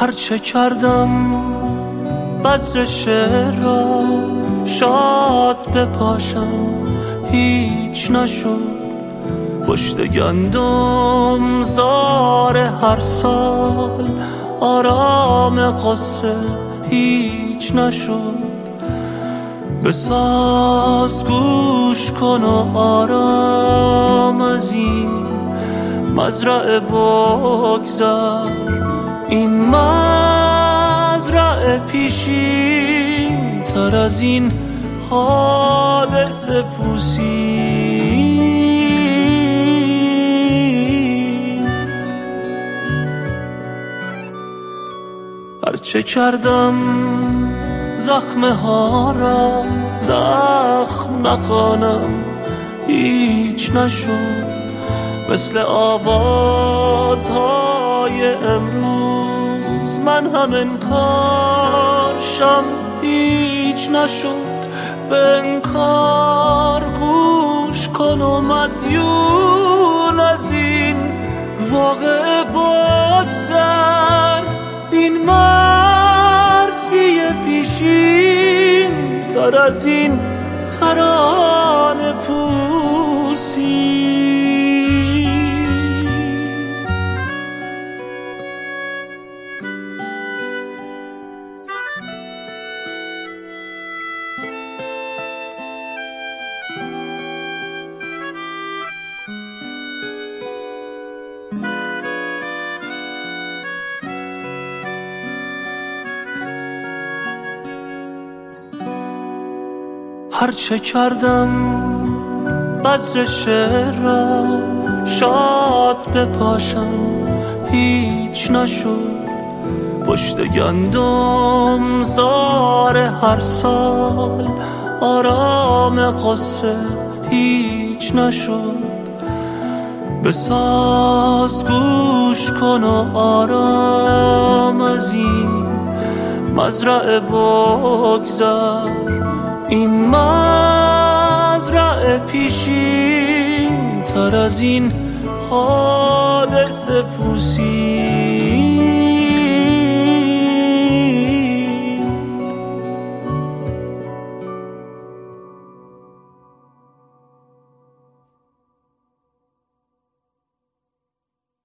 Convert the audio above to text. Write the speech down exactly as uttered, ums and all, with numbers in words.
هرچه کردم بذر شعر را شاد بپاشم هیچ نشد. پشت گندم زار هر سال آرام قصه هیچ نشد. بساز گوش کن و آرام از این مزرعه بگذر. این مزرعه پیشین تر از این حادثه پوسید. هرچه کردم زخمه ها را زخم نخوانم هیچ نشد. مثل آوازهای امروز من هم انکارشم هیچ نشد. به انکار گوش کن و مدیون از این واقعه بگذر. این مرسی پیشین تر از این ترانه پوسی. هرچه کردم بذر شعر را شاد بپاشم هیچ نشد. پشت گندم زار هر سال آرام قصه هیچ نشد. بساز گوش کن و آرام از این مزرعه بگذر. این مزرعه پیشین تر از این حادثه پوسید.